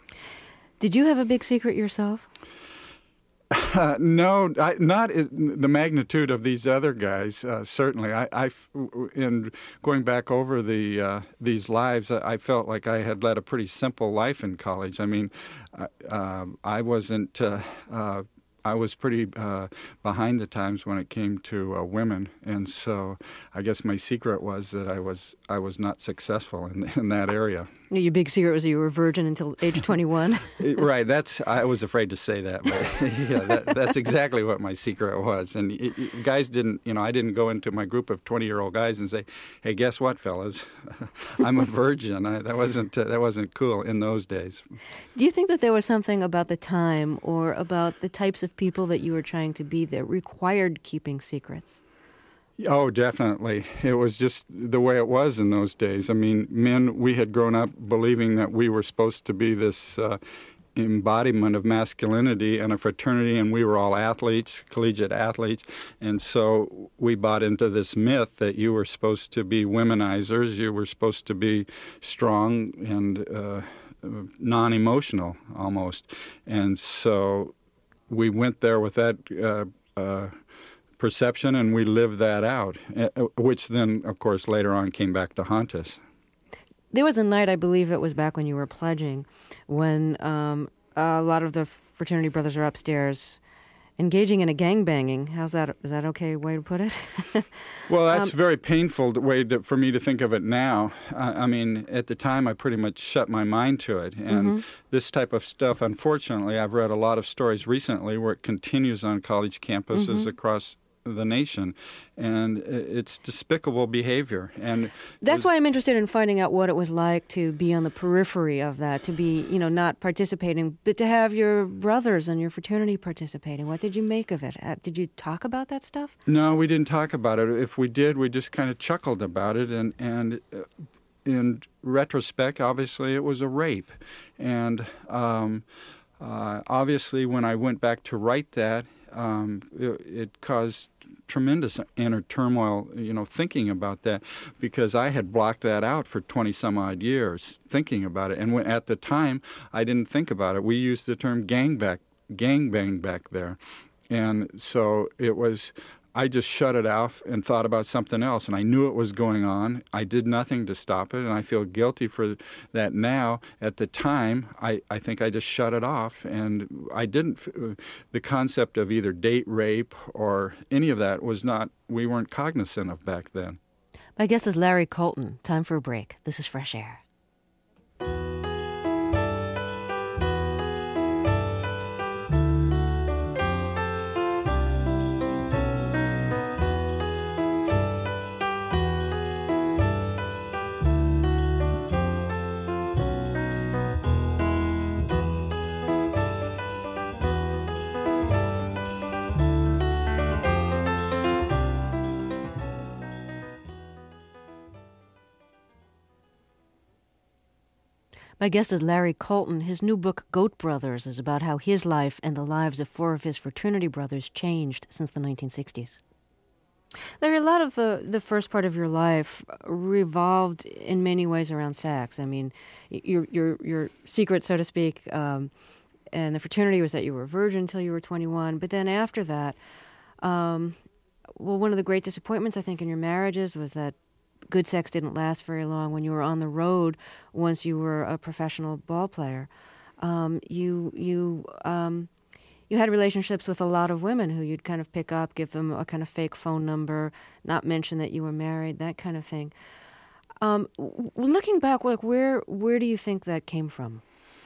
Did you have a big secret yourself? Uh, no, I, not in the magnitude of these other guys. Uh, certainly, I, I, in going back over the uh, these lives, I felt like I had led a pretty simple life in college. I mean, uh, uh, I wasn't. Uh, uh, I was pretty uh, behind the times when it came to uh, women, and so I guess my secret was that I was I was not successful in in that area. Your big secret was that you were a virgin until age twenty-one? Right. That's I was afraid to say that, but yeah, that, that's exactly what my secret was. And it, it, guys didn't, you know, I didn't go into my group of twenty-year-old guys and say, "Hey, guess what, fellas? I'm a virgin." I, that wasn't uh, that wasn't cool in those days. Do you think that there was something about the time or about the types of people that you were trying to be that required keeping secrets? Oh, definitely. It was just the way it was in those days. I mean, men, we had grown up believing that we were supposed to be this uh, embodiment of masculinity and a fraternity, and we were all athletes, collegiate athletes, and so we bought into this myth that you were supposed to be womenizers, you were supposed to be strong and uh, non-emotional almost, and so we went there with that uh, uh, perception, and we lived that out, which then, of course, later on came back to haunt us. There was a night, I believe it was back when you were pledging, when um, a lot of the fraternity brothers are upstairs engaging in a gangbanging. How's that? Is that okay way to put it? Well, that's um, a very painful way to, for me to think of it now. Uh, I mean, at the time, I pretty much shut my mind to it. And mm-hmm. this type of stuff, unfortunately, I've read a lot of stories recently where it continues on college campuses mm-hmm. across the nation, and it's despicable behavior. And that's why I'm interested in finding out what it was like to be on the periphery of that, to be, you know, not participating, but to have your brothers and your fraternity participating. What did you make of it? Did you talk about that stuff? No, we didn't talk about it. If we did, we just kind of chuckled about it, and and in retrospect, obviously, it was a rape. And um, uh, obviously, when I went back to write that, um, it, it caused tremendous inner turmoil, you know, thinking about that, because I had blocked that out for twenty some odd years, thinking about it. And when, at the time, I didn't think about it. We used the term gangbang, gangbang back there. And so it was, I just shut it off and thought about something else. And I knew it was going on. I did nothing to stop it, and I feel guilty for that now. At the time, I, I think I just shut it off, and I didn't. The concept of either date rape or any of that was not, we weren't cognizant of back then. My guest is Larry Colton. Time for a break. This is Fresh Air. My guest is Larry Colton. His new book, Goat Brothers, is about how his life and the lives of four of his fraternity brothers changed since the nineteen sixties. Larry, a lot of the, the first part of your life revolved in many ways around sex. I mean, your your your secret, so to speak, um, and the fraternity was that you were a virgin until you were twenty-one. But then after that, um, well, one of the great disappointments, I think, in your marriages was that good sex didn't last very long. When you were on the road, once you were a professional ball player, um, you you um, you had relationships with a lot of women who you'd kind of pick up, give them a kind of fake phone number, not mention that you were married, that kind of thing. Um, looking back, like where where do you think that came from?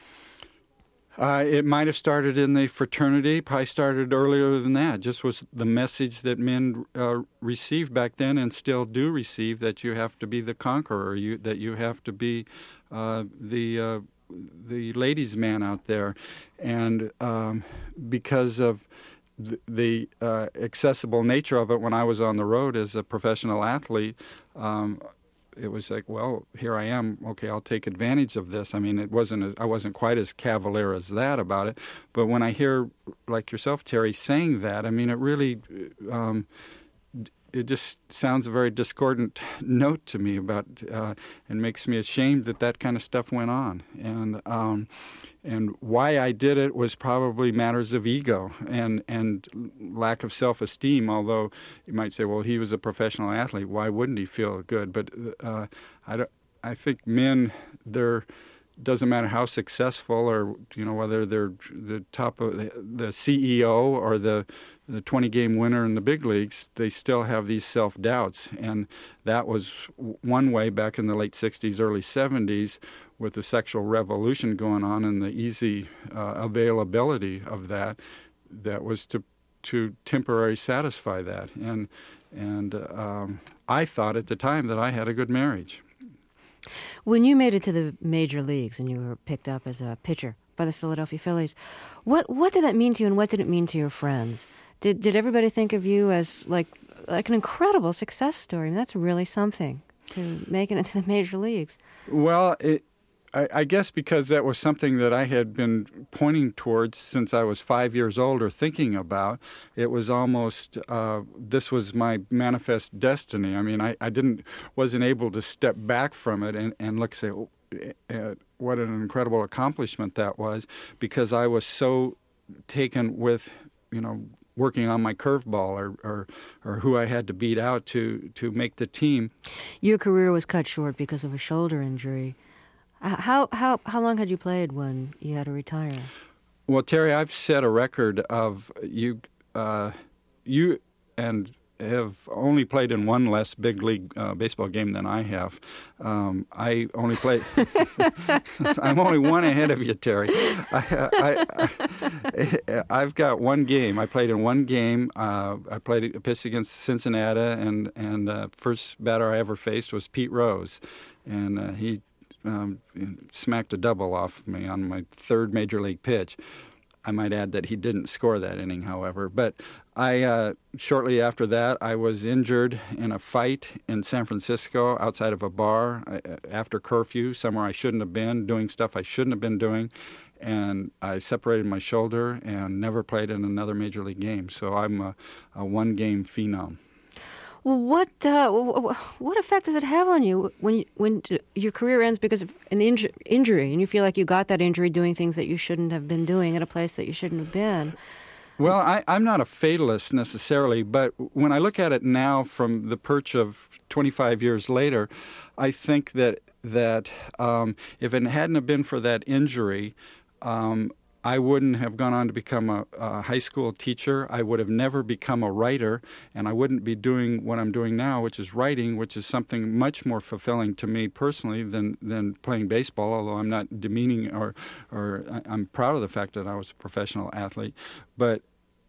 Uh, it might have started in the fraternity, probably started earlier than that. Just was the message that men uh, received back then and still do receive, that you have to be the conqueror, you, that you have to be uh, the uh, the ladies' man out there. And um, because of the, the uh, accessible nature of it when I was on the road as a professional athlete, um, it was like, well, here I am. Okay, I'll take advantage of this. I mean, it wasn't as, I wasn't quite as cavalier as that about it. But when I hear, like yourself, Terry, saying that, I mean, it really, um, it just sounds a very discordant note to me about, uh, and makes me ashamed that that kind of stuff went on. And um, and why I did it was probably matters of ego and and lack of self-esteem. Although you might say, well, he was a professional athlete, why wouldn't he feel good? But uh, I don't, I think men, they're. Doesn't matter how successful, or you know, whether they're the top of the, the C E O or the the twenty game winner in the big leagues, they still have these self-doubts. And that was one way back in the late sixties, early seventies, with the sexual revolution going on and the easy uh, availability of that, that was to to temporarily satisfy that. And and um, I thought at the time that I had a good marriage. When you made it to the major leagues and you were picked up as a pitcher by the Philadelphia Phillies, what what did that mean to you, and what did it mean to your friends? Did did everybody think of you as like like an incredible success story? I mean, that's really something to make it into the major leagues. Well, it, I, I guess because that was something that I had been pointing towards since I was five years old or thinking about. It was almost, uh, this was my manifest destiny. I mean, I, I didn't, wasn't able to step back from it and, and look, say, oh, uh, what an incredible accomplishment that was, because I was so taken with, you know, working on my curveball or, or or who I had to beat out to, to make the team. Your career was cut short because of a shoulder injury. How how how long had you played when you had to retire? Well, Terry, I've set a record of you uh, you and have only played in one less big league uh, baseball game than I have. Um, I only played. I'm only one ahead of you, Terry. I, I, I, I've got one game. I played in one game. Uh, I played pitched against Cincinnati, and and uh, first batter I ever faced was Pete Rose, and uh, he um, smacked a double off me on my third major league pitch. I might add that he didn't score that inning, however. But I, uh, shortly after that, I was injured in a fight in San Francisco outside of a bar uh, after curfew, somewhere I shouldn't have been, doing stuff I shouldn't have been doing. And I separated my shoulder and never played in another major league game. So I'm a, a one-game phenom. Well, what uh, what effect does it have on you when you, when your career ends because of an inju- injury, and you feel like you got that injury doing things that you shouldn't have been doing at a place that you shouldn't have been? Well, I, I'm not a fatalist necessarily, but when I look at it now from the perch of twenty-five years later, I think that that um, if it hadn't have been for that injury, um, I wouldn't have gone on to become a, a high school teacher. I would have never become a writer, and I wouldn't be doing what I'm doing now, which is writing, which is something much more fulfilling to me personally than, than playing baseball, although I'm not demeaning or, or I'm proud of the fact that I was a professional athlete. But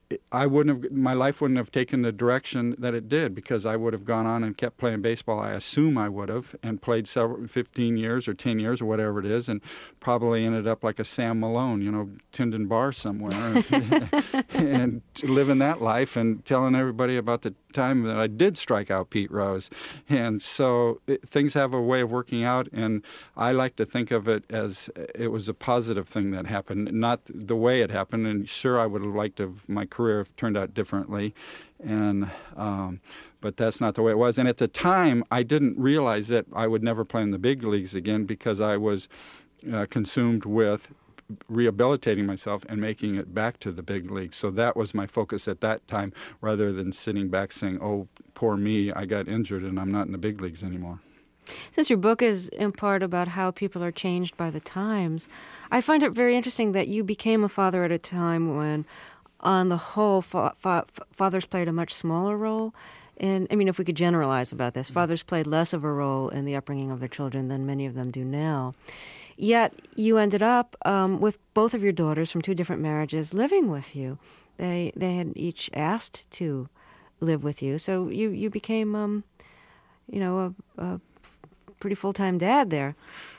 I wouldn't have, my life wouldn't have taken the direction that it did because I would have gone on and kept playing baseball. I assume I would have, and played several, fifteen years or ten years or whatever it is, and probably ended up like a Sam Malone, you know, Tyndon Bar somewhere, and, and living that life and telling everybody about the time that I did strike out Pete Rose. And so it, things have a way of working out, and I like to think of it as it was a positive thing that happened, not the way it happened. And sure, I would have liked to have my career have turned out differently, and um, but that's not the way it was. And at the time, I didn't realize that I would never play in the big leagues again because I was uh, consumed with rehabilitating myself and making it back to the big leagues. So that was my focus at that time, rather than sitting back saying, oh, poor me, I got injured and I'm not in the big leagues anymore. Since your book is in part about how people are changed by the times, I find it very interesting that you became a father at a time when, on the whole, fa- fa- fathers played a much smaller role. And, I mean, if we could generalize about this, fathers played less of a role in the upbringing of their children than many of them do now. Yet you ended up um, with both of your daughters from two different marriages living with you. They they had each asked to live with you, so you you became, um, you know, a, a pretty full-time dad there.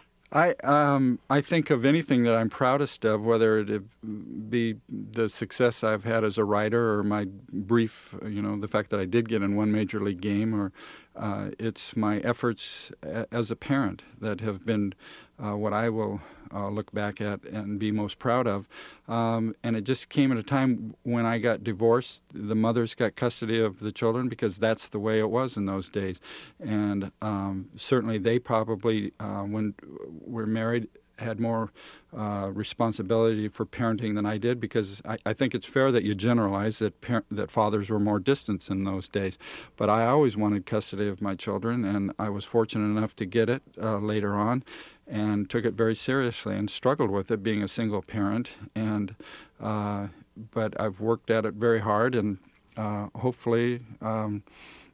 I um, I think of anything that I'm proudest of, whether it be the success I've had as a writer or my brief, you know, the fact that I did get in one major league game, or uh, it's my efforts a- as a parent that have been uh, what I will uh, look back at and be most proud of. Um, and it just came at a time when I got divorced. The mothers got custody of the children because that's the way it was in those days. And um, certainly they probably, uh, when we're married, had more uh, responsibility for parenting than I did, because I, I think it's fair that you generalize that par- that fathers were more distant in those days. But I always wanted custody of my children, and I was fortunate enough to get it uh, later on, and took it very seriously and struggled with it being a single parent. And uh, but I've worked at it very hard, and uh, hopefully. Um,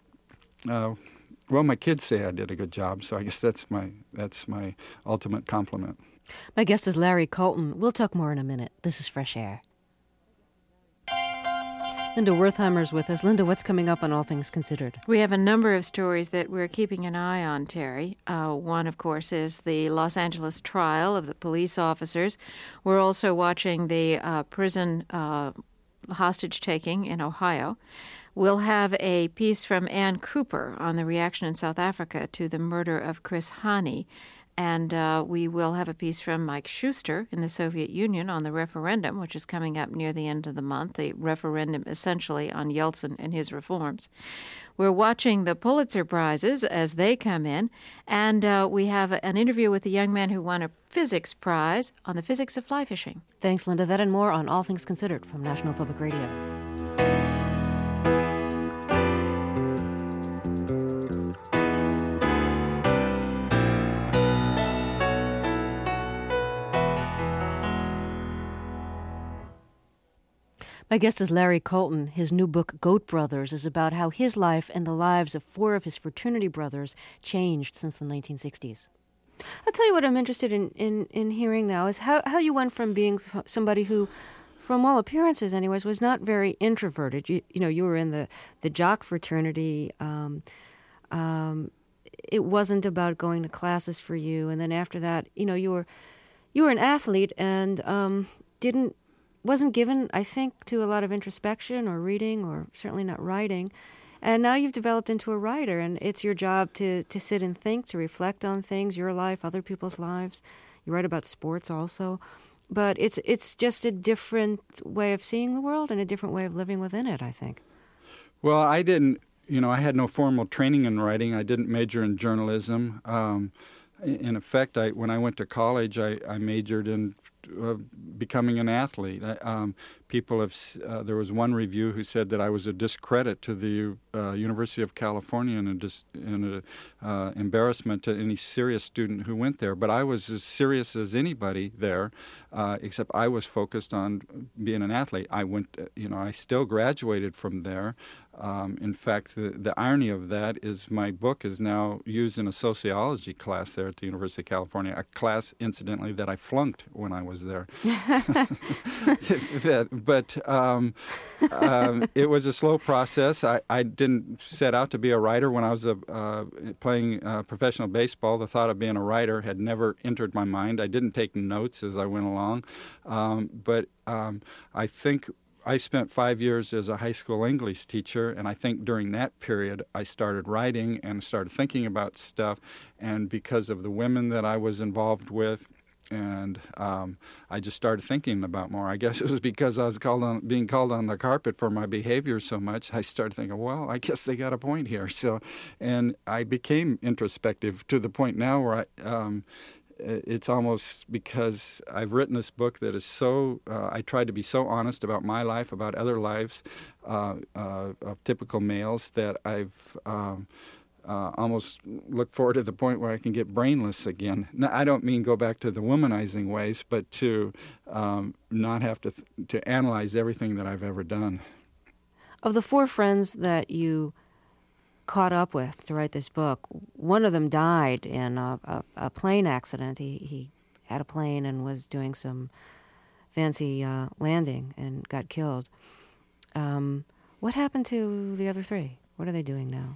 uh, Well, my kids say I did a good job, so I guess that's my that's my ultimate compliment. My guest is Larry Colton. We'll talk more in a minute. This is Fresh Air. Linda Wertheimer's with us. Linda, what's coming up on All Things Considered? We have a number of stories that we're keeping an eye on, Terry. Uh, one, of course, is the Los Angeles trial of the police officers. We're also watching the uh, prison uh, hostage-taking in Ohio. We'll have a piece from Ann Cooper on the reaction in South Africa to the murder of Chris Hani. And uh, we will have a piece from Mike Schuster in the Soviet Union on the referendum, which is coming up near the end of the month, the referendum essentially on Yeltsin and his reforms. We're watching the Pulitzer Prizes as they come in, and uh, we have an interview with a young man who won a physics prize on the physics of fly fishing. Thanks, Linda. That and more on All Things Considered from National Public Radio. My guest is Larry Colton. His new book, Goat Brothers, is about how his life and the lives of four of his fraternity brothers changed since the nineteen sixties. I'll tell you what I'm interested in, in, in hearing now is how, how you went from being somebody who, from all appearances anyways, was not very introverted. You, you know, you were in the, the jock fraternity. Um, um, it wasn't about going to classes for you. And then after that, you know, you were you were an athlete and um, didn't wasn't given, I think, to a lot of introspection or reading or certainly not writing. And now you've developed into a writer, and it's your job to, to sit and think, to reflect on things, your life, other people's lives. You write about sports also. But it's it's just a different way of seeing the world and a different way of living within it, I think. Well, I didn't, you know, I had no formal training in writing. I didn't major in journalism. Um, in effect, I when I went to college, I, I majored in Uh, becoming an athlete. I, um, people have. Uh, there was one review who said that I was a discredit to the uh, University of California and a, dis, and a uh, embarrassment to any serious student who went there. But I was as serious as anybody there, uh, except I was focused on being an athlete. I went. You know, I still graduated from there. Um, in fact, the, the irony of that is my book is now used in a sociology class there at the University of California, a class, incidentally, that I flunked when I was there. that, but um, um, it was a slow process. I, I didn't set out to be a writer when I was a, uh, playing uh, professional baseball. The thought of being a writer had never entered my mind. I didn't take notes as I went along. Um, but um, I think I spent five years as a high school English teacher, and I think during that period I started writing and started thinking about stuff, and because of the women that I was involved with, and um, I just started thinking about more. I guess it was because I was called on, being called on the carpet for my behavior so much. I started thinking, well, I guess they got a point here. So, and I became introspective to the point now where I. Um, It's almost because I've written this book that is so, uh, I tried to be so honest about my life, about other lives uh, uh, of typical males, that I've um, uh, almost looked forward to the point where I can get brainless again. Now, I don't mean go back to the womanizing ways, but to um, not have to, th- to analyze everything that I've ever done. Of the four friends that you caught up with to write this book, one of them died in a, a, a plane accident. He he had a plane and was doing some fancy uh, landing and got killed. Um, what happened to the other three? What are they doing now?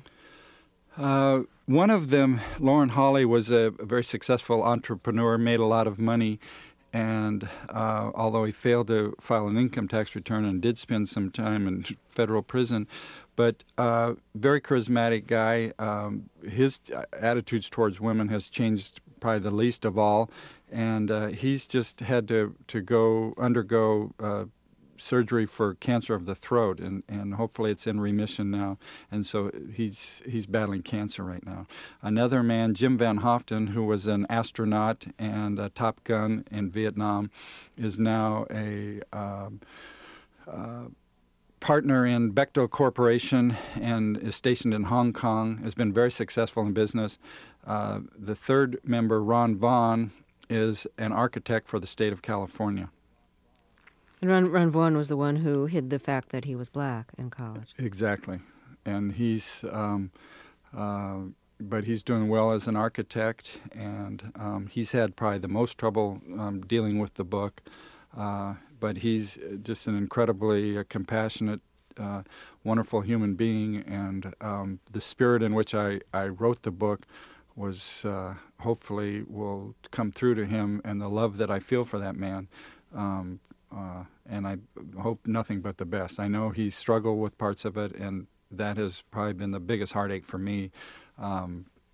Uh, one of them, Lauren Hawley, was a, a very successful entrepreneur, made a lot of money, and uh, although he failed to file an income tax return and did spend some time in federal prison, but uh, very charismatic guy. Um, his attitudes towards women has changed probably the least of all, and uh, he's just had to, to go undergo uh, surgery for cancer of the throat, and, and hopefully it's in remission now. And so he's he's battling cancer right now. Another man, Jim Van Hoften, who was an astronaut and a Top Gun in Vietnam, is now a uh, uh, partner in Bechtel Corporation and is stationed in Hong Kong, has been very successful in business. Uh, the third member, Ron Vaughn, is an architect for the state of California. And Ron, Ron Vaughn was the one who hid the fact that he was black in college. Exactly. And he's, um, uh, but he's doing well as an architect, and um, he's had probably the most trouble um, dealing with the book. Uh, but he's just an incredibly uh, compassionate, uh, wonderful human being, and um, the spirit in which I, I wrote the book was uh, hopefully will come through to him, and the love that I feel for that man. Um, uh, and I hope nothing but the best. I know he struggled with parts of it, and that has probably been the biggest heartache for me. Um,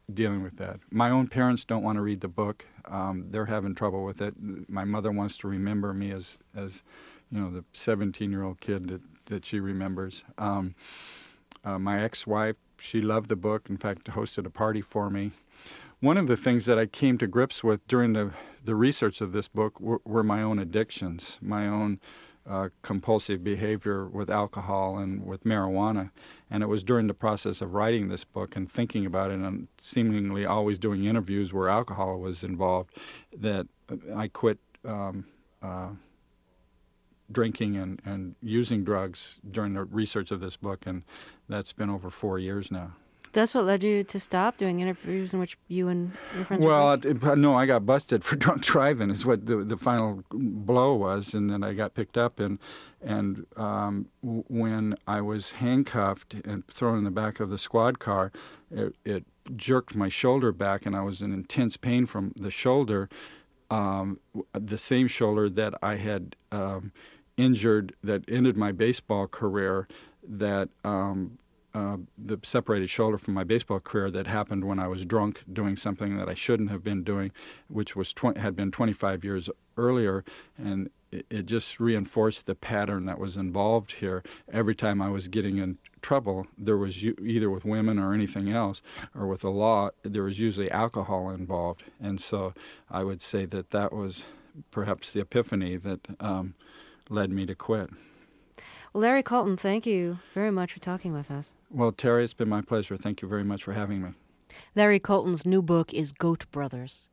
dealing with that. My own parents don't want to read the book. Um, they're having trouble with it. My mother wants to remember me as, as you know, the seventeen-year-old kid that, that she remembers. Um, uh, my ex-wife, she loved the book. In fact, hosted a party for me. One of the things that I came to grips with during the, the research of this book were, were my own addictions, my own uh, compulsive behavior with alcohol and with marijuana. And it was during the process of writing this book and thinking about it and seemingly always doing interviews where alcohol was involved that I quit um, uh, drinking and, and using drugs during the research of this book, and that's been over four years now. That's what led you to stop doing interviews in which you and your friends well, were Well, no, I got busted for drunk driving is what the, the final blow was, and then I got picked up, and and um, w- when I was handcuffed and thrown in the back of the squad car, it, it jerked my shoulder back, and I was in intense pain from the shoulder, um, the same shoulder that I had um, injured, that ended my baseball career, that... Um, Uh, the separated shoulder from my baseball career that happened when I was drunk doing something that I shouldn't have been doing, which was tw- had been twenty-five years earlier, and it, it just reinforced the pattern that was involved here. Every time I was getting in trouble, there was u- either with women or anything else, or with the law, there was usually alcohol involved, and so I would say that that was perhaps the epiphany that um, led me to quit. Well, Larry Colton, thank you very much for talking with us. Well, Terry, it's been my pleasure. Thank you very much for having me. Larry Colton's new book is Goat Brothers.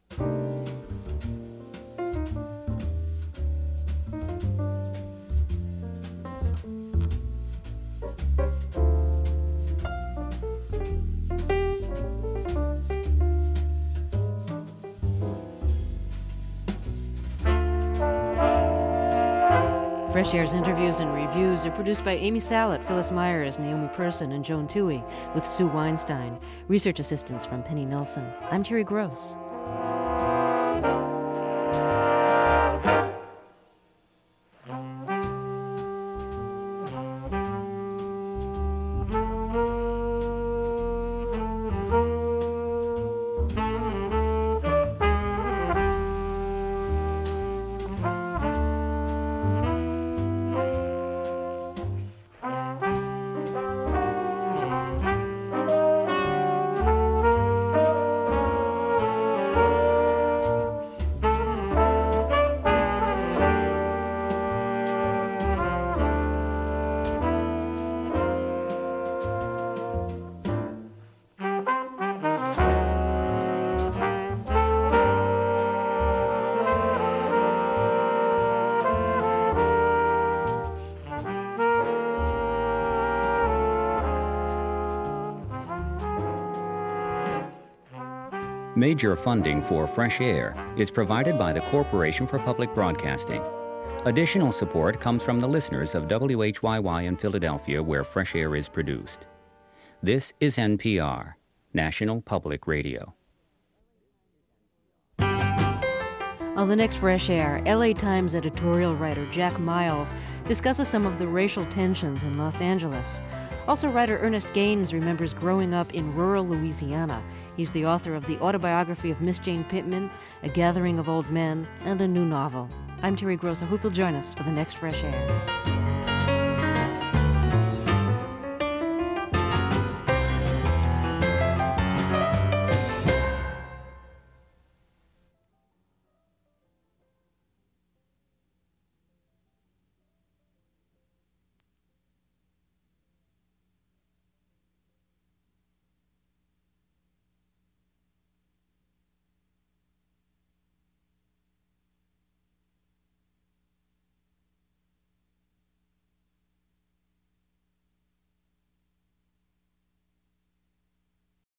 Fresh Air's interviews and reviews are produced by Amy Sallet, Phyllis Myers, Naomi Person, and Joan Toohey, with Sue Weinstein. Research assistance from Penny Nelson. I'm Terry Gross. Major funding for Fresh Air is provided by the Corporation for Public Broadcasting. Additional support comes from the listeners of W H Y Y in Philadelphia, where Fresh Air is produced. This is N P R, National Public Radio. On the next Fresh Air, L A Times editorial writer Jack Miles discusses some of the racial tensions in Los Angeles. Also, writer Ernest Gaines remembers growing up in rural Louisiana. He's the author of the autobiography of Miss Jane Pittman, A Gathering of Old Men, and a new novel. I'm Terry Gross. I hope you'll join us for the next Fresh Air.